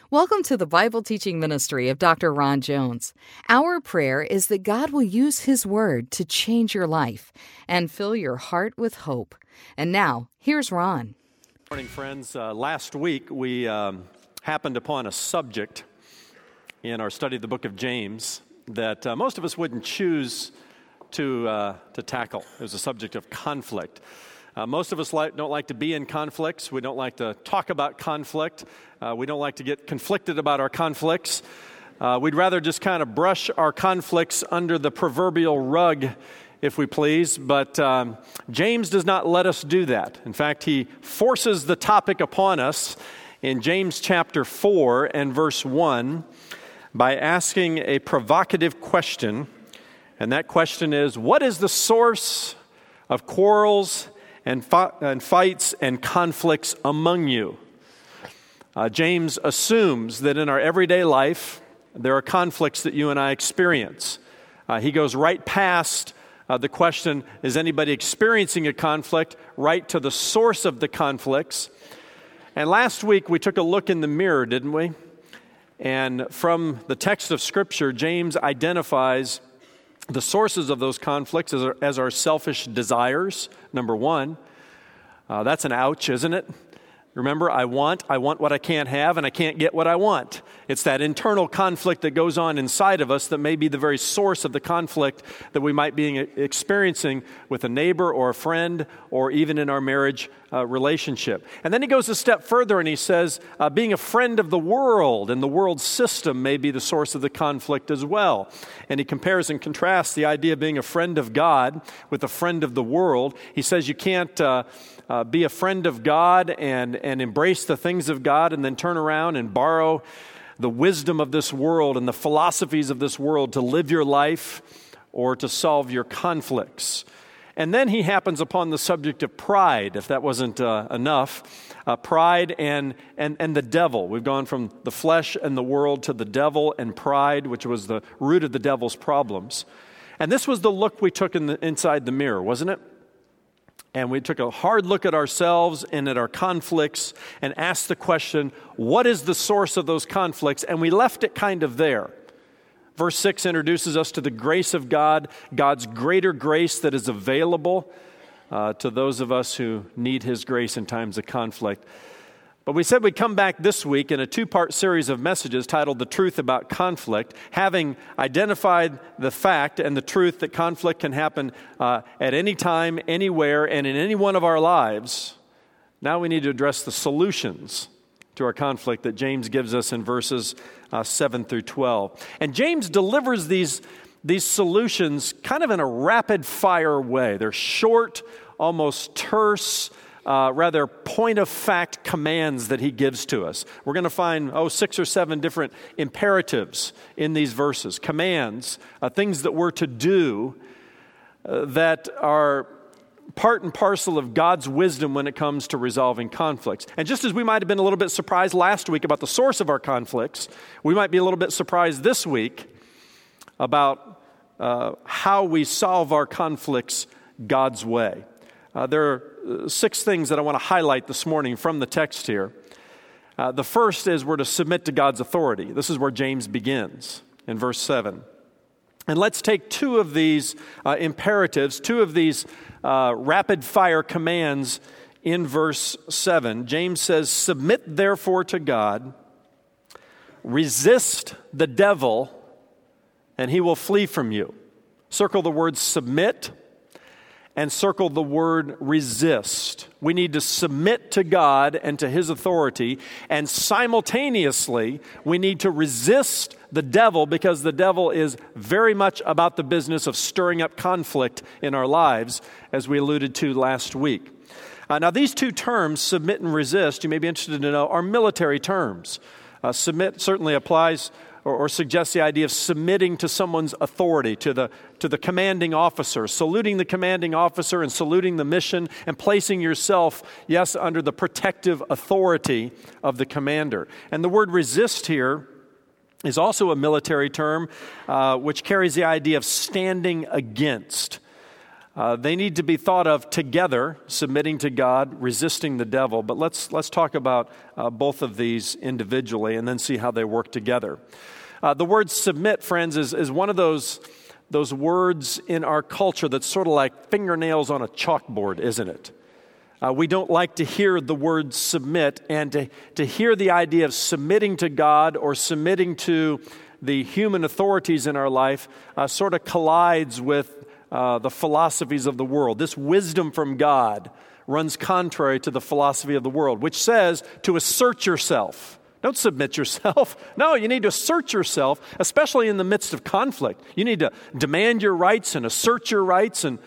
Welcome to the Bible teaching ministry of Dr. Ron Jones. Our prayer is that God will use His Word to change your life and fill your heart with hope. And now, here's Ron. Good morning, friends. Last week, we happened upon a subject in our study of the book of James that most of us wouldn't choose to tackle. It was a subject of conflict. Most of us don't like to be in conflicts. We don't like to talk about conflict. We don't like to get conflicted about our conflicts. We'd rather just kind of brush our conflicts under the proverbial rug, if we please. But James does not let us do that. In fact, he forces the topic upon us in James chapter 4 and verse 1 by asking a provocative question. And that question is, what is the source of quarrels and fights and conflicts among you? James assumes that in our everyday life, there are conflicts that you and I experience. He goes right past the question, is anybody experiencing a conflict, right to the source of the conflicts. And last week, we took a look in the mirror, didn't we? And from the text of Scripture, James identifies the sources of those conflicts as our selfish desires, number one. That's an ouch, isn't it? Remember, I want what I can't have, and I can't get what I want. It's that internal conflict that goes on inside of us that may be the very source of the conflict that we might be experiencing with a neighbor or a friend or even in our marriage relationship. And then he goes a step further and he says, being a friend of the world and the world system may be the source of the conflict as well. And he compares and contrasts the idea of being a friend of God with a friend of the world. He says you can't be a friend of God and embrace the things of God and then turn around and borrow the wisdom of this world and the philosophies of this world to live your life or to solve your conflicts. And then he happens upon the subject of pride, if that wasn't enough. Pride and the devil. We've gone from the flesh and the world to the devil and pride, which was the root of the devil's problems. And this was the look we took inside the mirror, wasn't it? And we took a hard look at ourselves and at our conflicts and asked the question, what is the source of those conflicts? And we left it kind of there. Verse 6 introduces us to the grace of God, God's greater grace that is available to those of us who need His grace in times of conflict. But we said we'd come back this week in a two-part series of messages titled The Truth About Conflict. Having identified the fact and the truth that conflict can happen at any time, anywhere, and in any one of our lives, now we need to address the solutions to our conflict that James gives us in verses 7 through 12. And James delivers these solutions kind of in a rapid-fire way. They're short, almost terse, rather point-of-fact commands that he gives to us. We're going to find, 6 or 7 different imperatives in these verses, commands, things that we're to do that are part and parcel of God's wisdom when it comes to resolving conflicts. And just as we might have been a little bit surprised last week about the source of our conflicts, we might be a little bit surprised this week about how we solve our conflicts God's way. There are 6 things that I want to highlight this morning from the text here. The first is we're to submit to God's authority. This is where James begins in verse 7. And let's take 2 of these imperatives, 2 of these rapid-fire commands in verse 7. James says, submit therefore to God, resist the devil, and he will flee from you. Circle the word submit and circle the word resist. We need to submit to God and to His authority, and simultaneously, we need to resist the devil because the devil is very much about the business of stirring up conflict in our lives, as we alluded to last week. Now, these 2 terms, submit and resist, you may be interested to know, are military terms. Submit certainly applies or suggests the idea of submitting to someone's authority, to the commanding officer, saluting the commanding officer and saluting the mission and placing yourself, yes, under the protective authority of the commander. And the word resist here is also a military term which carries the idea of standing against. They need to be thought of together, submitting to God, resisting the devil. But let's talk about both of these individually and then see how they work together. The word submit, friends, is one of those words in our culture that's sort of like fingernails on a chalkboard, isn't it? We don't like to hear the word submit, and to hear the idea of submitting to God or submitting to the human authorities in our life sort of collides with the philosophies of the world. This wisdom from God runs contrary to the philosophy of the world, which says to assert yourself. Don't submit yourself. No, you need to assert yourself, especially in the midst of conflict. You need to demand your rights and assert your rights. And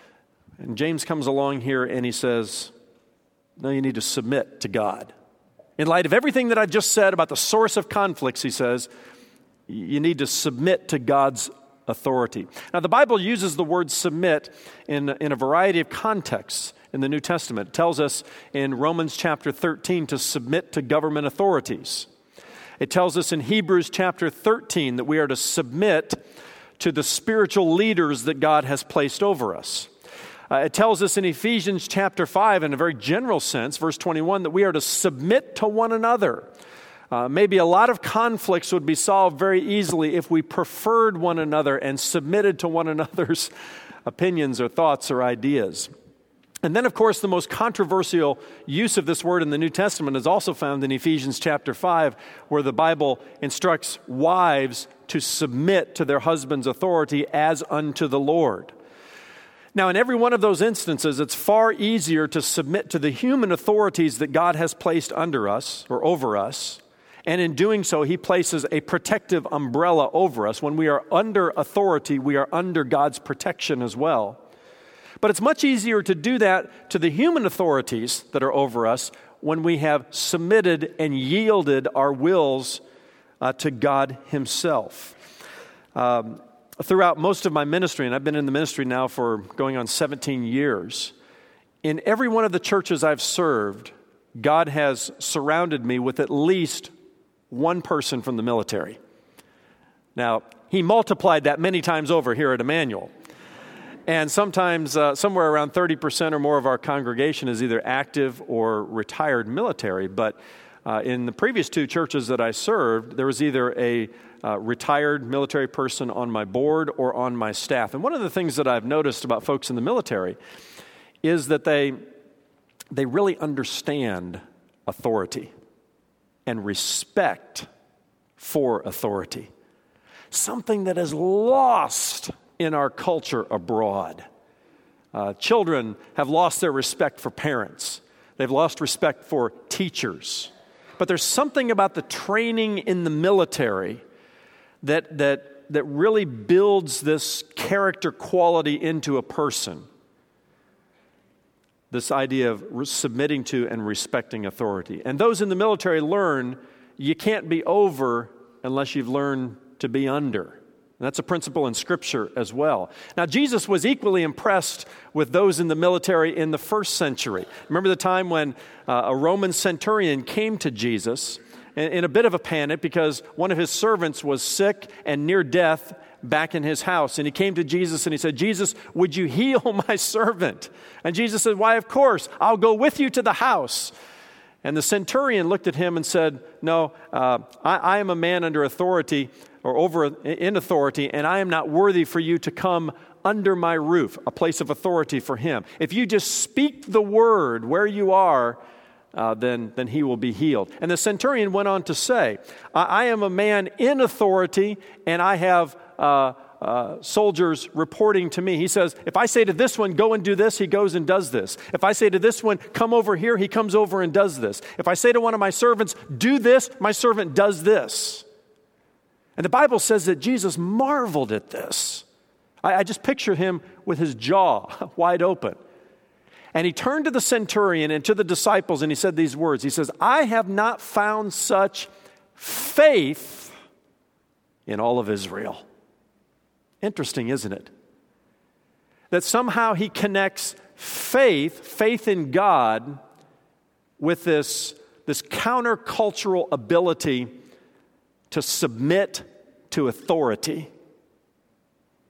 James comes along here and he says, no, you need to submit to God. In light of everything that I've just said about the source of conflicts, he says, you need to submit to God's authority. Now, the Bible uses the word submit in a variety of contexts in the New Testament. It tells us in Romans chapter 13 to submit to government authorities. It tells us in Hebrews chapter 13 that we are to submit to the spiritual leaders that God has placed over us. It tells us in Ephesians chapter 5, in a very general sense, verse 21, that we are to submit to one another. Maybe a lot of conflicts would be solved very easily if we preferred one another and submitted to one another's opinions or thoughts or ideas. And then, of course, the most controversial use of this word in the New Testament is also found in Ephesians chapter 5, where the Bible instructs wives to submit to their husband's authority as unto the Lord. Now, in every one of those instances, it's far easier to submit to the human authorities that God has placed under us or over us. And in doing so, he places a protective umbrella over us. When we are under authority, we are under God's protection as well. But it's much easier to do that to the human authorities that are over us when we have submitted and yielded our wills to God himself. Throughout most of my ministry, and I've been in the ministry now for going on 17 years, in every one of the churches I've served, God has surrounded me with at least one person from the military. Now, he multiplied that many times over here at Emmanuel. And sometimes somewhere around 30% or more of our congregation is either active or retired military. But in the previous two churches that I served, there was either a retired military person on my board or on my staff. And one of the things that I've noticed about folks in the military is that they really understand authority and respect for authority. Something that is lost in our culture abroad. Children have lost their respect for parents. They've lost respect for teachers. But there's something about the training in the military that really builds this character quality into a person. This idea of submitting to and respecting authority. And those in the military learn you can't be over unless you've learned to be under. And that's a principle in Scripture as well. Now, Jesus was equally impressed with those in the military in the first century. Remember the time when a Roman centurion came to Jesus in a bit of a panic because one of his servants was sick and near death back in his house. And he came to Jesus and he said, "Jesus, would you heal my servant?" And Jesus said, "Why, of course, I'll go with you to the house." And the centurion looked at him and said, "No, I am a man under authority or in authority, and I am not worthy for you to come under my roof," a place of authority for him. "If you just speak the word where you are, then he will be healed." And the centurion went on to say, I am a man in authority, and I have soldiers reporting to me. He says, if I say to this one, go and do this, he goes and does this. If I say to this one, come over here, he comes over and does this. If I say to one of my servants, do this, my servant does this. And the Bible says that Jesus marveled at this. I just picture him with his jaw wide open. And he turned to the centurion and to the disciples and he said these words. He says, "I have not found such faith in all of Israel." Interesting, isn't it? That somehow he connects faith in God, with this countercultural ability to submit to authority.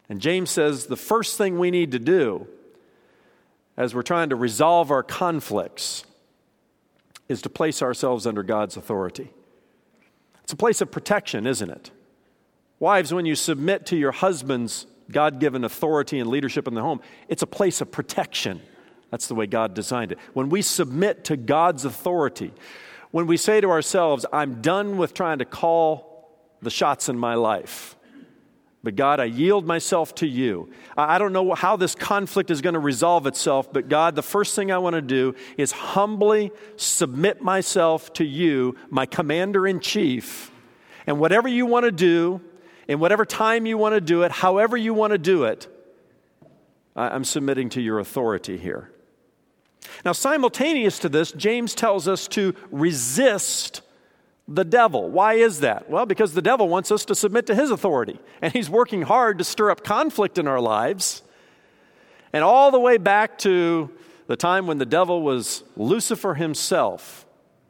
And James says the first thing we need to do as we're trying to resolve our conflicts is to place ourselves under God's authority. It's a place of protection, isn't it? Wives, when you submit to your husband's God-given authority and leadership in the home, it's a place of protection. That's the way God designed it. When we submit to God's authority, when we say to ourselves, I'm done with trying to call the shots in my life, but God, I yield myself to you. I don't know how this conflict is going to resolve itself, but God, the first thing I want to do is humbly submit myself to you, my commander-in-chief, and whatever you want to do, in whatever time you want to do it, however you want to do it, I'm submitting to your authority here. Now, simultaneous to this, James tells us to resist the devil. Why is that? Well, because the devil wants us to submit to his authority, and he's working hard to stir up conflict in our lives. And all the way back to the time when the devil was Lucifer himself,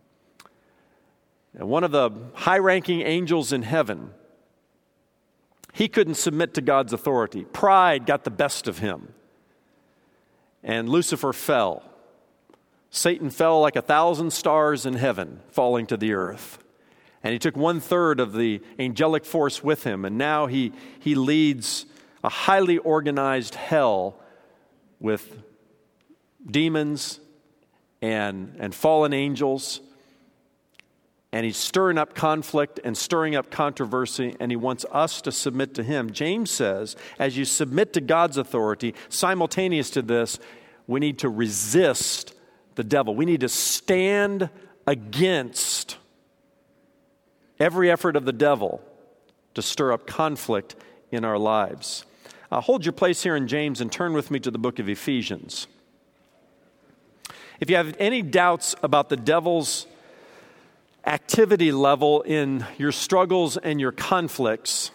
and one of the high-ranking angels in heaven, he couldn't submit to God's authority. Pride got the best of him, and Lucifer fell. Satan fell like 1,000 stars in heaven, falling to the earth. And he took 1/3 of the angelic force with him, and now he leads a highly organized hell with demons and fallen angels. And he's stirring up conflict and stirring up controversy, and he wants us to submit to him. James says, as you submit to God's authority, simultaneous to this, we need to resist the devil. We need to stand against every effort of the devil to stir up conflict in our lives. Hold your place here in James and turn with me to the book of Ephesians. If you have any doubts about the devil's activity level in your struggles and your conflicts,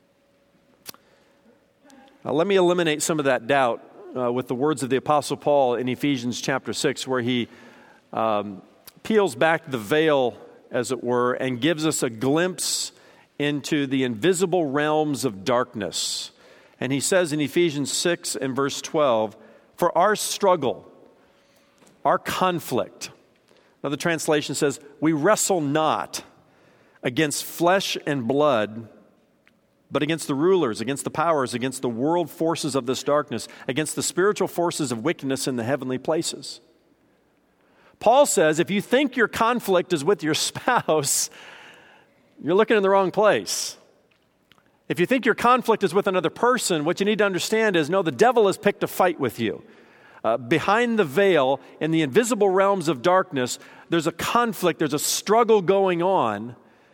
let me eliminate some of that doubt with the words of the Apostle Paul in Ephesians chapter 6, where he peels back the veil, as it were, and gives us a glimpse into the invisible realms of darkness. And he says in Ephesians 6 and verse 12, for our struggle, our conflict. Another translation says, we wrestle not against flesh and blood, but against the rulers, against the powers, against the world forces of this darkness, against the spiritual forces of wickedness in the heavenly places. Paul says, if you think your conflict is with your spouse, you're looking in the wrong place. If you think your conflict is with another person, what you need to understand is, no, the devil has picked a fight with you. Behind the veil, in the invisible realms of darkness, there's a conflict, there's a struggle going on,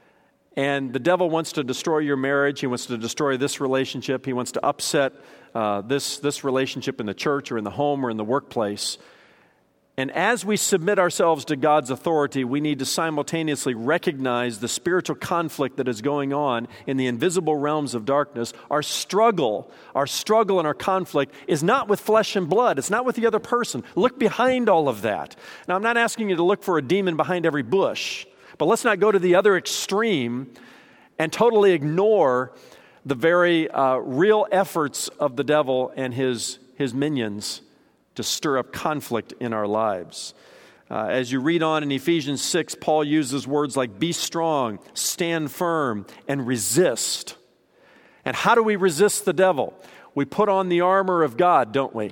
and the devil wants to destroy your marriage. He wants to destroy this relationship. He wants to upset this relationship in the church or in the home or in the workplace. And as we submit ourselves to God's authority, we need to simultaneously recognize the spiritual conflict that is going on in the invisible realms of darkness. Our struggle and our conflict is not with flesh and blood. It's not with the other person. Look behind all of that. Now, I'm not asking you to look for a demon behind every bush, but let's not go to the other extreme and totally ignore the very real efforts of the devil and his minions to stir up conflict in our lives. As you read on in Ephesians 6, Paul uses words like be strong, stand firm, and resist. And how do we resist the devil? We put on the armor of God, don't we?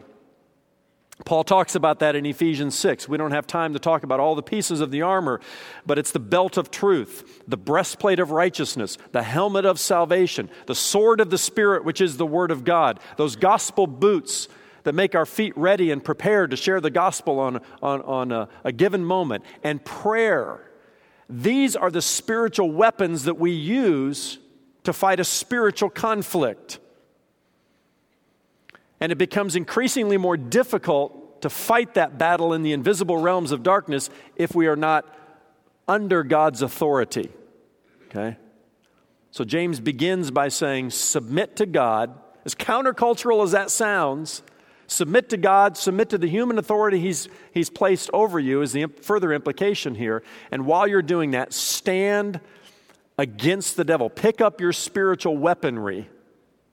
Paul talks about that in Ephesians 6. We don't have time to talk about all the pieces of the armor, but it's the belt of truth, the breastplate of righteousness, the helmet of salvation, the sword of the Spirit, which is the word of God, those gospel boots that make our feet ready and prepared to share the gospel on a given moment, and prayer. These are the spiritual weapons that we use to fight a spiritual conflict. And it becomes increasingly more difficult to fight that battle in the invisible realms of darkness if we are not under God's authority. Okay? So James begins by saying, submit to God. As countercultural as that sounds, submit to God, submit to the human authority He's placed over you is the further implication here. And while you're doing that, stand against the devil. Pick up your spiritual weaponry.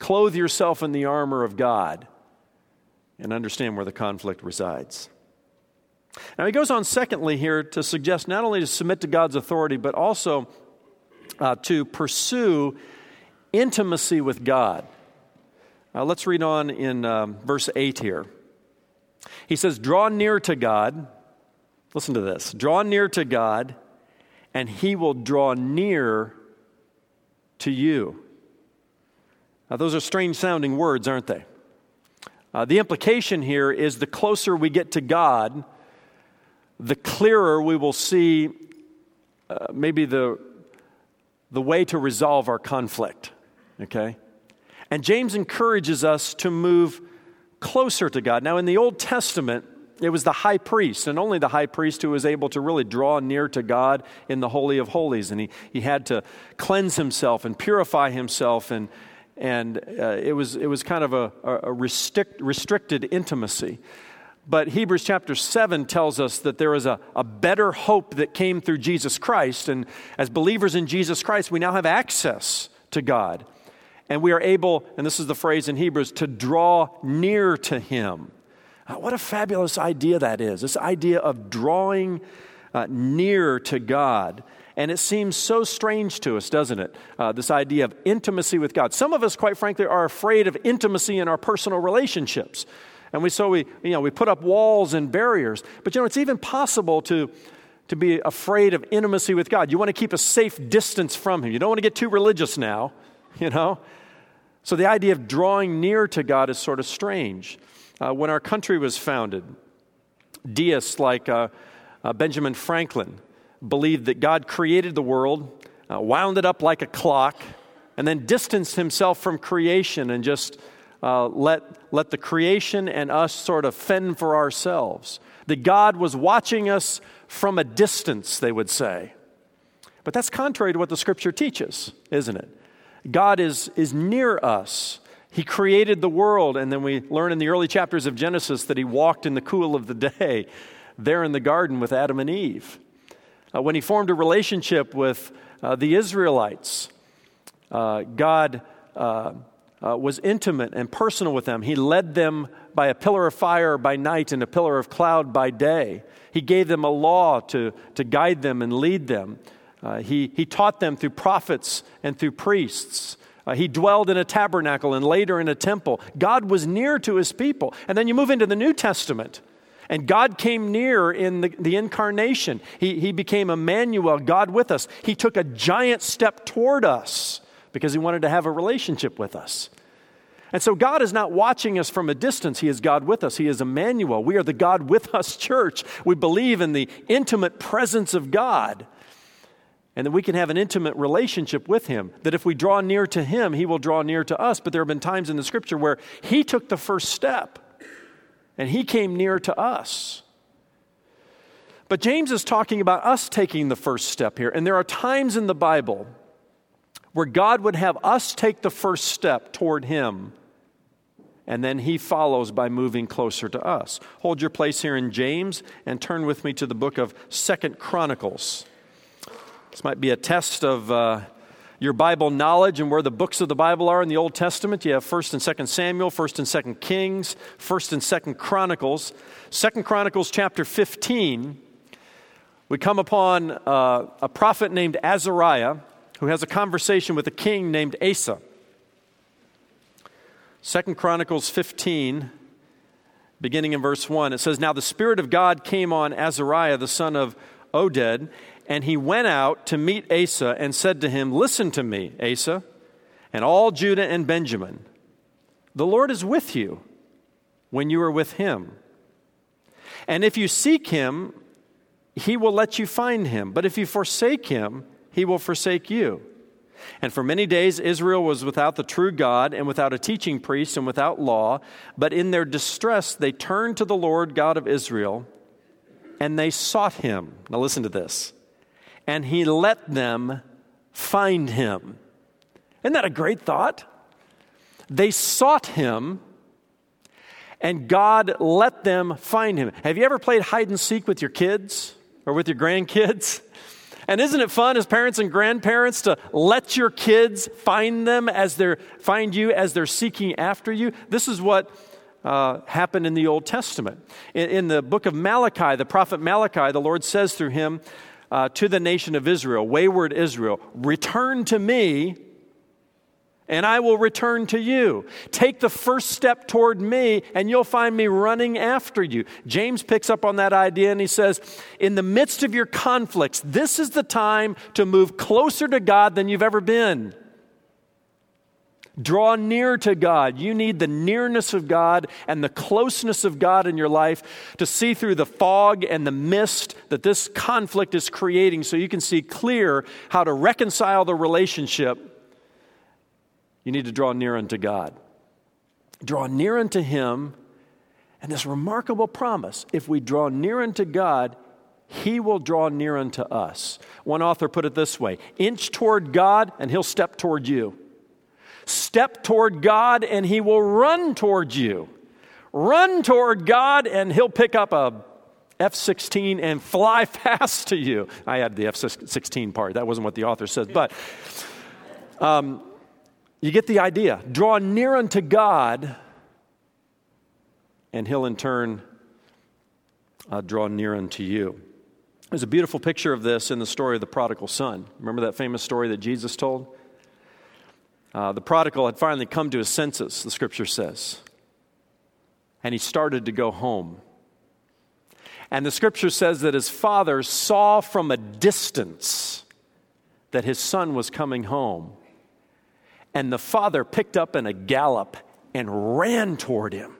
clothe yourself in the armor of God and understand where the conflict resides. Now he goes on secondly here to suggest not only to submit to God's authority, but also to pursue intimacy with God. Let's read on in verse 8 here. He says, draw near to God. Listen to this. Draw near to God, and he will draw near to you. Now, those are strange sounding words, aren't they? The implication here is the closer we get to God, the clearer we will see maybe the way to resolve our conflict. Okay? And James encourages us to move closer to God. Now, in the Old Testament, it was the high priest, and only the high priest who was able to really draw near to God in the Holy of Holies. And he had to cleanse himself and purify himself, and it was kind of a restricted intimacy. But Hebrews chapter 7 tells us that there is a better hope that came through Jesus Christ. And as believers in Jesus Christ, we now have access to God. And we are able, and this is the phrase in Hebrews, to draw near to him. What a fabulous idea that is, this idea of drawing near to God. And it seems so strange to us, doesn't it? This idea of intimacy with God. Some of us, quite frankly, are afraid of intimacy in our personal relationships. And we put up walls and barriers. But it's even possible to be afraid of intimacy with God. You want to keep a safe distance from him. You don't want to get too religious now, So the idea of drawing near to God is sort of strange. When our country was founded, deists like Benjamin Franklin believed that God created the world, wound it up like a clock, and then distanced himself from creation and just let the creation and us sort of fend for ourselves. That God was watching us from a distance, they would say. But that's contrary to what the Scripture teaches, isn't it? God is near us. He created the world, and then we learn in the early chapters of Genesis that he walked in the cool of the day there in the garden with Adam and Eve. When he formed a relationship with the Israelites, God was intimate and personal with them. He led them by a pillar of fire by night and a pillar of cloud by day. He gave them a law to guide them and lead them. He taught them through prophets and through priests. He dwelled in a tabernacle and later in a temple. God was near to his people. And then you move into the New Testament, and God came near in the incarnation. He became Emmanuel, God with us. He took a giant step toward us because he wanted to have a relationship with us. And so God is not watching us from a distance. He is God with us. He is Emmanuel. We are the God with us church. We believe in the intimate presence of God, and that we can have an intimate relationship with him, that if we draw near to him, he will draw near to us. But there have been times in the Scripture where he took the first step, and he came near to us. But James is talking about us taking the first step here. And there are times in the Bible where God would have us take the first step toward him, and then he follows by moving closer to us. Hold your place here in James and turn with me to the book of 2 Chronicles. This might be a test of your Bible knowledge and where the books of the Bible are in the Old Testament. You have 1st and 2nd Samuel, 1st and 2nd Kings, 1st and 2nd Chronicles. 2nd Chronicles chapter 15, we come upon a prophet named Azariah who has a conversation with a king named Asa. 2 Chronicles 15, beginning in verse 1, it says, "Now the Spirit of God came on Azariah, the son of Oded, and he went out to meet Asa and said to him, 'Listen to me, Asa, and all Judah and Benjamin. The Lord is with you when you are with him. And if you seek him, he will let you find him. But if you forsake him, he will forsake you.' And for many days Israel was without the true God and without a teaching priest and without law. But in their distress they turned to the Lord God of Israel, and they sought him." Now listen to this. "And he let them find him." Isn't that a great thought? They sought him, and God let them find him. Have you ever played hide and seek with your kids or with your grandkids? And isn't it fun as parents and grandparents to let your kids find you as they're seeking after you? This is what happened in the Old Testament. In the book of Malachi, the prophet Malachi, the Lord says through him to the nation of Israel, wayward Israel, return to me, and I will return to you. Take the first step toward me, and you'll find me running after you. James picks up on that idea, and he says, in the midst of your conflicts, this is the time to move closer to God than you've ever been. Draw near to God. You need the nearness of God and the closeness of God in your life to see through the fog and the mist that this conflict is creating so you can see clear how to reconcile the relationship. You need to draw near unto God. Draw near unto Him, and this remarkable promise, if we draw near unto God, He will draw near unto us. One author put it this way, inch toward God and He'll step toward you. Step toward God and He will run toward you. Run toward God and He'll pick up a F-16 and fly fast to you. I added the F-16 part. That wasn't what the author says, but you get the idea. Draw near unto God, and He'll in turn draw near unto you. There's a beautiful picture of this in the story of the prodigal son. Remember that famous story that Jesus told? The prodigal had finally come to his senses, the Scripture says, and he started to go home. And the Scripture says that his father saw from a distance that his son was coming home. And the father picked up in a gallop and ran toward him.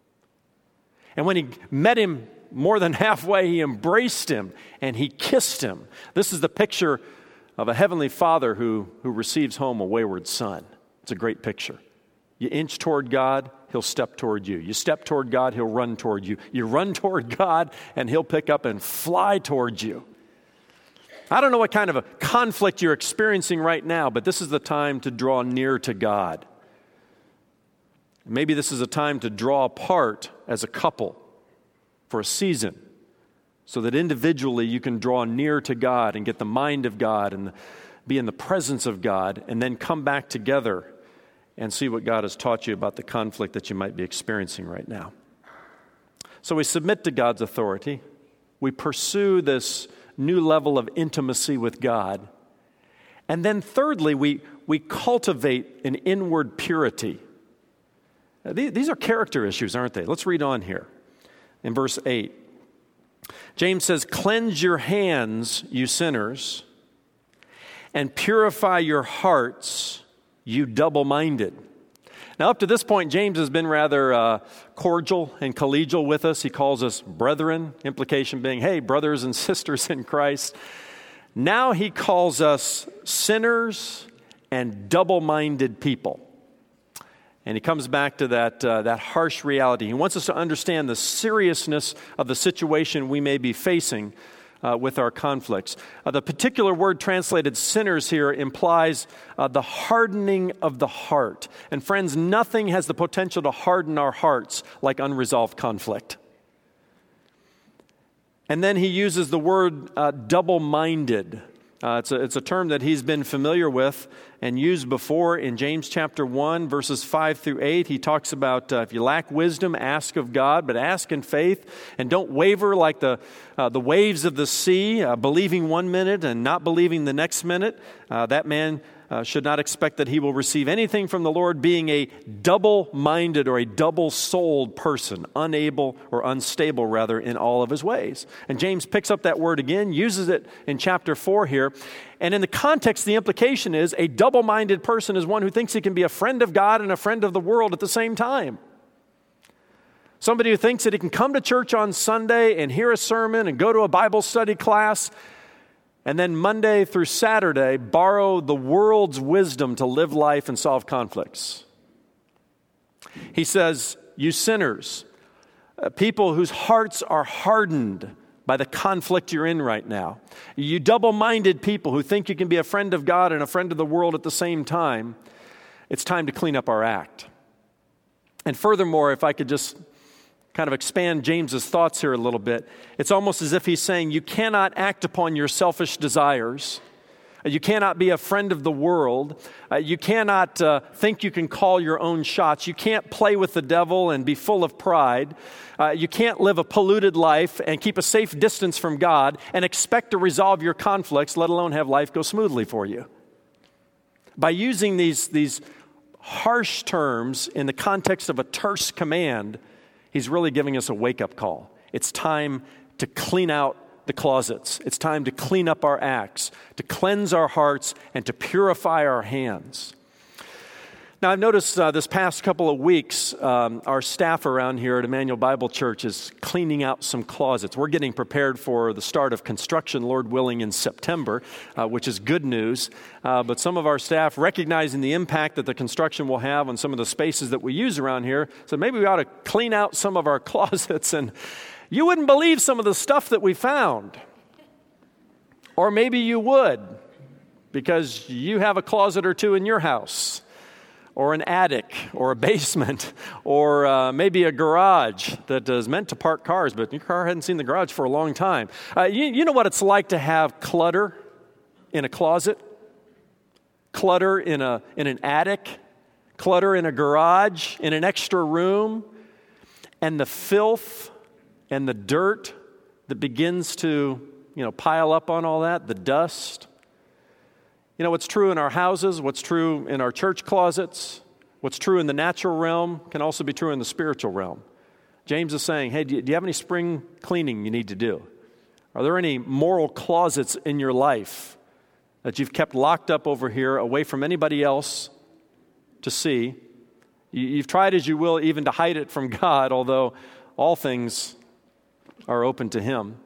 And when he met him more than halfway, he embraced him and he kissed him. This is the picture of a heavenly father who receives home a wayward son. It's a great picture. You inch toward God, He'll step toward you. You step toward God, He'll run toward you. You run toward God, and He'll pick up and fly toward you. I don't know what kind of a conflict you're experiencing right now, but this is the time to draw near to God. Maybe this is a time to draw apart as a couple for a season so that individually you can draw near to God and get the mind of God and be in the presence of God and then come back together and see what God has taught you about the conflict that you might be experiencing right now. So we submit to God's authority. We pursue this new level of intimacy with God. And then thirdly, we cultivate an inward purity. These are character issues, aren't they? Let's read on here in verse 8. James says, cleanse your hands, you sinners, and purify your hearts, you double-minded. Now, up to this point, James has been rather cordial and collegial with us. He calls us brethren, implication being, hey, brothers and sisters in Christ. Now he calls us sinners and double-minded people. And he comes back to that harsh reality. He wants us to understand the seriousness of the situation we may be facing with our conflicts. The particular word translated sinners here implies the hardening of the heart. And friends, nothing has the potential to harden our hearts like unresolved conflict. And then he uses the word double-minded. It's a term that he's been familiar with and used before in James chapter 1, verses 5 through 8. He talks about if you lack wisdom, ask of God, but ask in faith and don't waver like the waves of the sea, believing one minute and not believing the next minute. That man should not expect that he will receive anything from the Lord, being a double-minded or a double-souled person, unable or unstable, rather, in all of his ways. And James picks up that word again, uses it in chapter 4 here. And in the context, the implication is a double-minded person is one who thinks he can be a friend of God and a friend of the world at the same time. Somebody who thinks that he can come to church on Sunday and hear a sermon and go to a Bible study class and then Monday through Saturday, borrow the world's wisdom to live life and solve conflicts. He says, you sinners, people whose hearts are hardened by the conflict you're in right now. You double-minded people who think you can be a friend of God and a friend of the world at the same time. It's time to clean up our act. And furthermore, if I could just kind of expand James's thoughts here a little bit, it's almost as if he's saying you cannot act upon your selfish desires. You cannot be a friend of the world. You cannot think you can call your own shots. You can't play with the devil and be full of pride. You can't live a polluted life and keep a safe distance from God and expect to resolve your conflicts, let alone have life go smoothly for you. By using these harsh terms in the context of a terse command, he's really giving us a wake-up call. It's time to clean out the closets. It's time to clean up our acts, to cleanse our hearts, and to purify our hands. Now, I've noticed this past couple of weeks, our staff around here at Emmanuel Bible Church is cleaning out some closets. We're getting prepared for the start of construction, Lord willing, in September, which is good news. But some of our staff, recognizing the impact that the construction will have on some of the spaces that we use around here, said maybe we ought to clean out some of our closets. And you wouldn't believe some of the stuff that we found. Or maybe you would, because you have a closet or two in your house, or an attic, or a basement, or maybe a garage that is meant to park cars, but your car hadn't seen the garage for a long time. You know what it's like to have clutter in a closet, clutter in an attic, clutter in a garage, in an extra room, and the filth and the dirt that begins to, pile up on all that, the dust. What's true in our houses, what's true in our church closets, what's true in the natural realm can also be true in the spiritual realm. James is saying, hey, do you have any spring cleaning you need to do? Are there any moral closets in your life that you've kept locked up over here away from anybody else to see? You've tried as you will even to hide it from God, although all things are open to Him.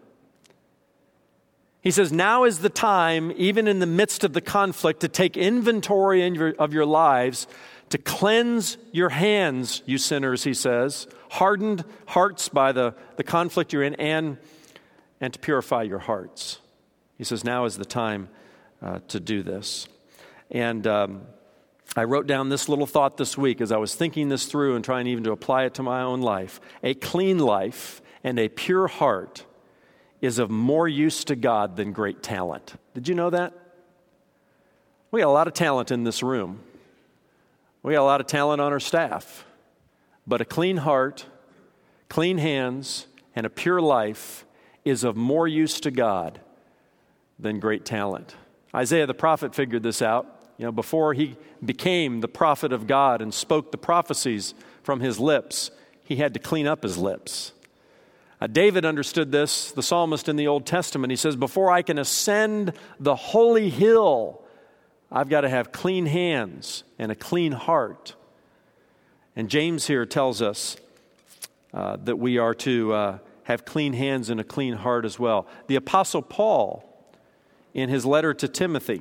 He says, now is the time, even in the midst of the conflict, to take inventory of your lives, to cleanse your hands, you sinners, he says, hardened hearts by the conflict you're in, and to purify your hearts. He says, now is the time to do this. And I wrote down this little thought this week as I was thinking this through and trying even to apply it to my own life. A clean life and a pure heart is of more use to God than great talent. Did you know that? We got a lot of talent in this room. We got a lot of talent on our staff. But a clean heart, clean hands, and a pure life is of more use to God than great talent. Isaiah the prophet figured this out. Before he became the prophet of God and spoke the prophecies from his lips, he had to clean up his lips. David understood this, the psalmist in the Old Testament. He says, before I can ascend the holy hill, I've got to have clean hands and a clean heart. And James here tells us that we are to have clean hands and a clean heart as well. The Apostle Paul, in his letter to Timothy,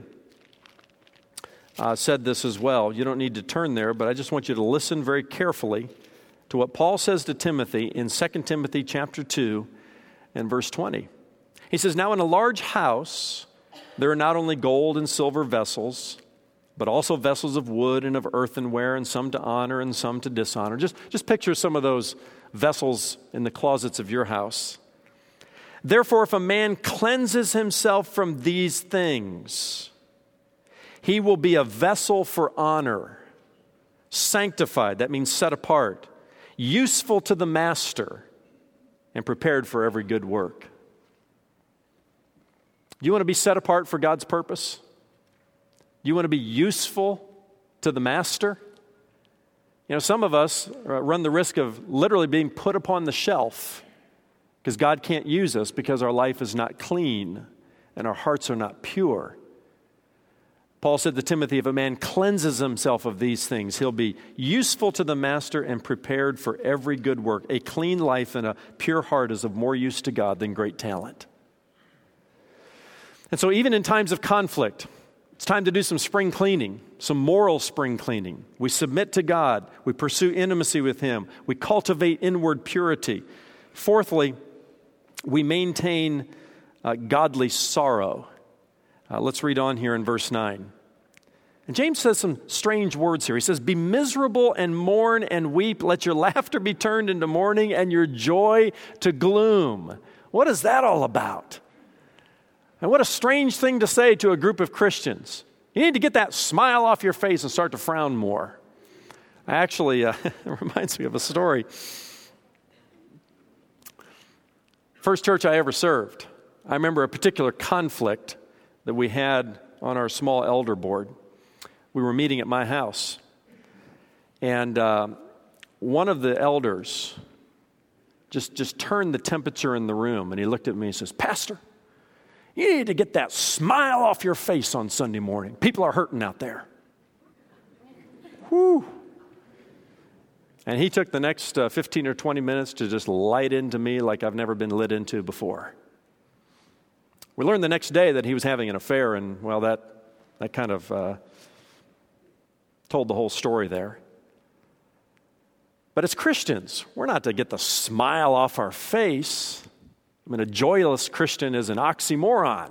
said this as well. You don't need to turn there, but I just want you to listen very carefully to what Paul says to Timothy in 2 Timothy chapter 2 and verse 20. He says, now in a large house there are not only gold and silver vessels, but also vessels of wood and of earthenware, and some to honor and some to dishonor. Just picture some of those vessels in the closets of your house. Therefore, if a man cleanses himself from these things, he will be a vessel for honor, sanctified, that means set apart, useful to the master, and prepared for every good work. You want to be set apart for God's purpose? You want to be useful to the master? Some of us run the risk of literally being put upon the shelf because God can't use us because our life is not clean and our hearts are not pure. Paul said to Timothy, if a man cleanses himself of these things, he'll be useful to the master and prepared for every good work. A clean life and a pure heart is of more use to God than great talent. And so even in times of conflict, it's time to do some spring cleaning, some moral spring cleaning. We submit to God. We pursue intimacy with Him. We cultivate inward purity. Fourthly, we maintain godly sorrow. Let's read on here in verse 9. And James says some strange words here. He says, be miserable and mourn and weep. Let your laughter be turned into mourning and your joy to gloom. What is that all about? And what a strange thing to say to a group of Christians. You need to get that smile off your face and start to frown more. Actually, it reminds me of a story. First church I ever served, I remember a particular conflict that we had on our small elder board. We were meeting at my house, and one of the elders just turned the temperature in the room, and he looked at me and says, Pastor, you need to get that smile off your face on Sunday morning. People are hurting out there. Whew. And he took the next 15 or 20 minutes to just light into me like I've never been lit into before. We learned the next day that he was having an affair, and, well, that kind of told the whole story there. But as Christians, we're not to get the smile off our face. I mean, a joyless Christian is an oxymoron.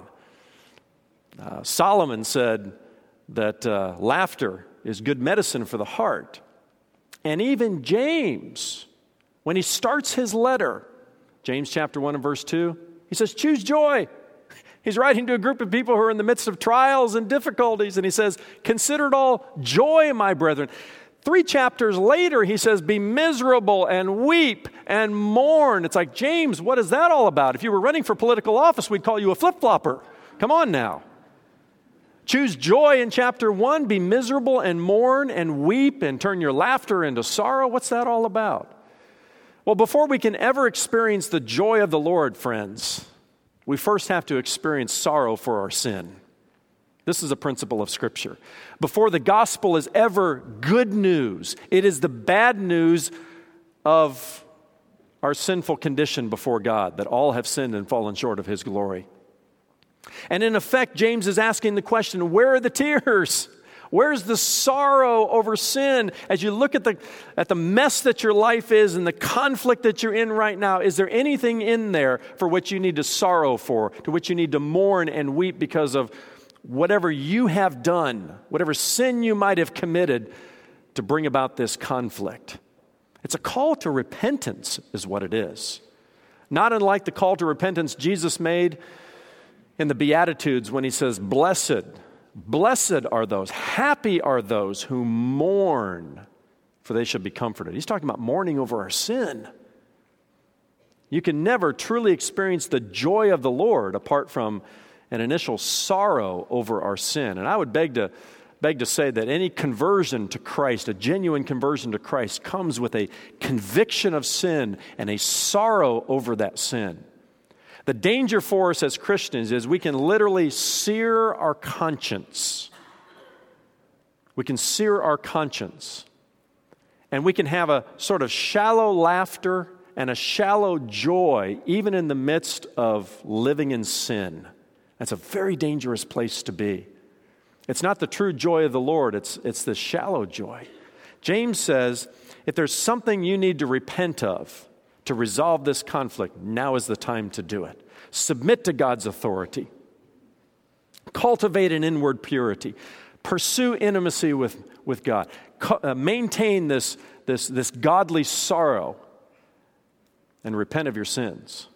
Solomon said that laughter is good medicine for the heart. And even James, when he starts his letter, James chapter 1 and verse 2, he says, choose joy. He's writing to a group of people who are in the midst of trials and difficulties, and he says, consider it all joy, my brethren. 3 chapters later, he says, be miserable and weep and mourn. It's like, James, what is that all about? If you were running for political office, we'd call you a flip-flopper. Come on now. Choose joy in chapter 1, be miserable and mourn and weep and turn your laughter into sorrow. What's that all about? Well, before we can ever experience the joy of the Lord, friends, we first have to experience sorrow for our sin. This is a principle of Scripture. Before the gospel is ever good news, it is the bad news of our sinful condition before God, that all have sinned and fallen short of His glory. And in effect, James is asking the question, where are the tears? Where's the sorrow over sin? As you look at the mess that your life is and the conflict that you're in right now, is there anything in there for which you need to sorrow for, to which you need to mourn and weep because of whatever you have done, whatever sin you might have committed to bring about this conflict? It's a call to repentance is what it is. Not unlike the call to repentance Jesus made in the Beatitudes when he says, blessed are those, happy are those who mourn, for they shall be comforted. He's talking about mourning over our sin. You can never truly experience the joy of the Lord apart from an initial sorrow over our sin. And I would beg to say that any conversion to Christ, a genuine conversion to Christ, comes with a conviction of sin and a sorrow over that sin. The danger for us as Christians is we can literally sear our conscience. We can sear our conscience. And we can have a sort of shallow laughter and a shallow joy even in the midst of living in sin. That's a very dangerous place to be. It's not the true joy of the Lord. It's the shallow joy. James says, if there's something you need to repent of to resolve this conflict, now is the time to do it. Submit to God's authority. Cultivate an inward purity. Pursue intimacy with God. Maintain this godly sorrow and repent of your sins.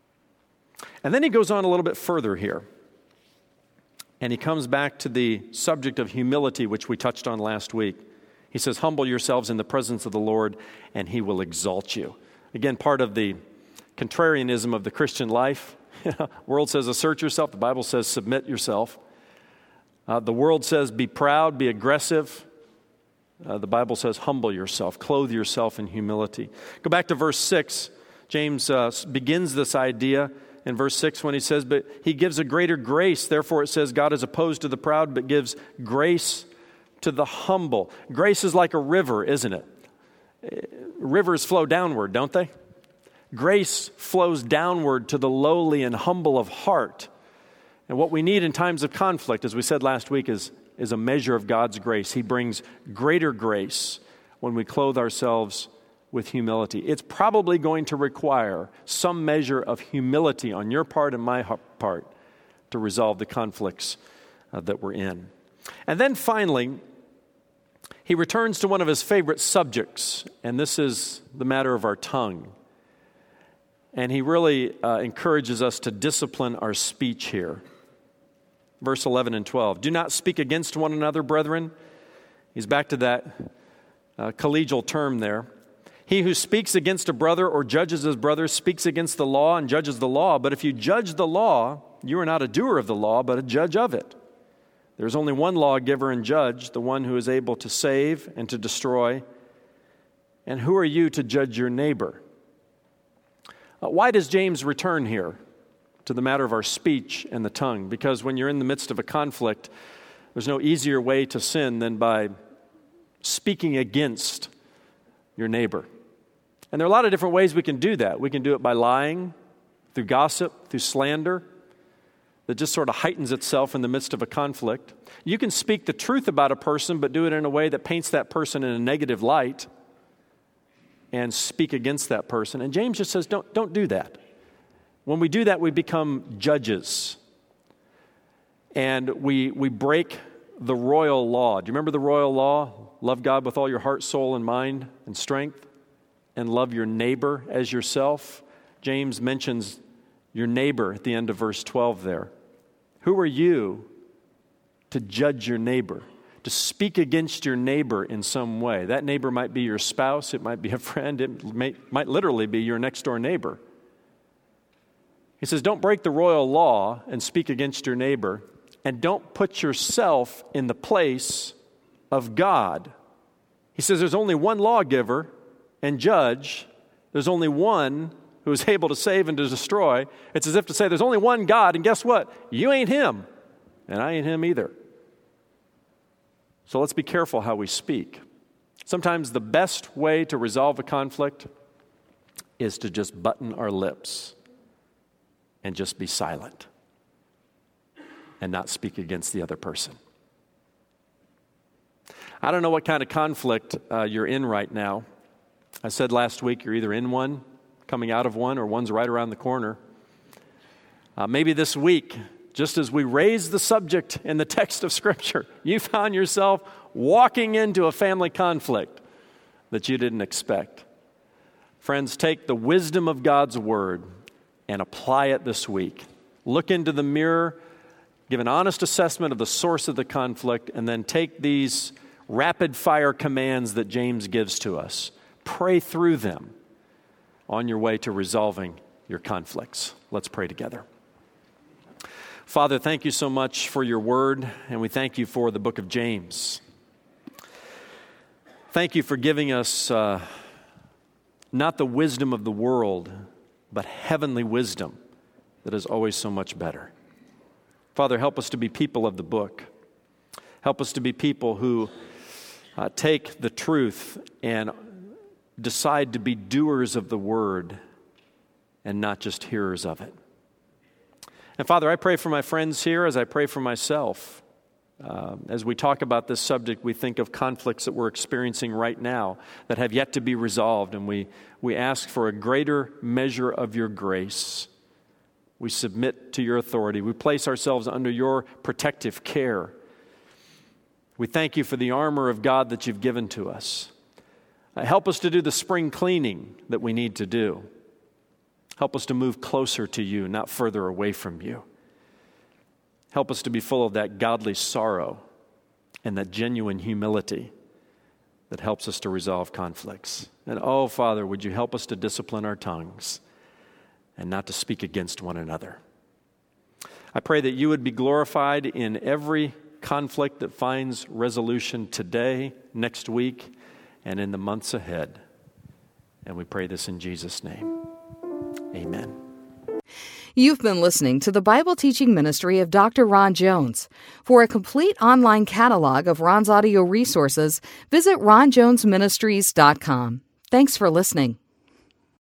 And then he goes on a little bit further here. And he comes back to the subject of humility, which we touched on last week. He says, humble yourselves in the presence of the Lord, and He will exalt you. Again, part of the contrarianism of the Christian life. The world says, assert yourself. The Bible says, submit yourself. The world says, be proud, be aggressive. The Bible says, humble yourself, clothe yourself in humility. Go back to verse 6. James begins this idea in verse 6 when he says, but He gives a greater grace. Therefore it says, God is opposed to the proud, but gives grace to the humble. Grace is like a river, isn't it? Rivers flow downward, don't they? Grace flows downward to the lowly and humble of heart. And what we need in times of conflict, as we said last week, is a measure of God's grace. He brings greater grace when we clothe ourselves with humility. It's probably going to require some measure of humility on your part and my part to resolve the conflicts that we're in. And then finally, he returns to one of his favorite subjects, and this is the matter of our tongue. And he really encourages us to discipline our speech here. Verse 11 and 12. Do not speak against one another, brethren. He's back to that collegial term there. He who speaks against a brother or judges his brother speaks against the law and judges the law. But if you judge the law, you are not a doer of the law, but a judge of it. There is only one lawgiver and judge, the one who is able to save and to destroy. And who are you to judge your neighbor? Why does James return here to the matter of our speech and the tongue? Because when you're in the midst of a conflict, there's no easier way to sin than by speaking against your neighbor. And there are a lot of different ways we can do that. We can do it by lying, through gossip, through slander, that just sort of heightens itself in the midst of a conflict. You can speak the truth about a person, but do it in a way that paints that person in a negative light and speak against that person. And James just says, don't do that. When we do that, we become judges. And we break the royal law. Do you remember the royal law? Love God with all your heart, soul, and mind and strength, and love your neighbor as yourself. James mentions your neighbor at the end of verse 12 there. Who are you to judge your neighbor, to speak against your neighbor in some way? That neighbor might be your spouse, it might be a friend, it might literally be your next door neighbor. He says, don't break the royal law and speak against your neighbor, and don't put yourself in the place of God. He says there's only one lawgiver and judge. There's only one who is able to save and to destroy. It's as if to say there's only one God, and guess what? You ain't him, and I ain't him either. So let's be careful how we speak. Sometimes the best way to resolve a conflict is to just button our lips and just be silent and not speak against the other person. I don't know what kind of conflict you're in right now. I said last week you're either in one, coming out of one, or one's right around the corner. Maybe this week, just as we raise the subject in the text of Scripture, you found yourself walking into a family conflict that you didn't expect. Friends, take the wisdom of God's Word and apply it this week. Look into the mirror, give an honest assessment of the source of the conflict, and then take these rapid-fire commands that James gives to us. Pray through them on your way to resolving your conflicts. Let's pray together. Father, thank you so much for your word, and we thank you for the book of James. Thank you for giving us not the wisdom of the world, but heavenly wisdom that is always so much better. Father, help us to be people of the book. Help us to be people who take the truth and decide to be doers of the word and not just hearers of it. And Father, I pray for my friends here as I pray for myself. As we talk about this subject, we think of conflicts that we're experiencing right now that have yet to be resolved, and we ask for a greater measure of your grace. We submit to your authority. We place ourselves under your protective care. We thank you for the armor of God that you've given to us. Help us to do the spring cleaning that we need to do. Help us to move closer to you, not further away from you. Help us to be full of that godly sorrow and that genuine humility that helps us to resolve conflicts. And oh, Father, would you help us to discipline our tongues and not to speak against one another. I pray that you would be glorified in every conflict that finds resolution today, next week, and in the months ahead. And we pray this in Jesus' name. Amen. You've been listening to the Bible teaching ministry of Dr. Ron Jones. For a complete online catalog of Ron's audio resources, visit ronjonesministries.com. Thanks for listening.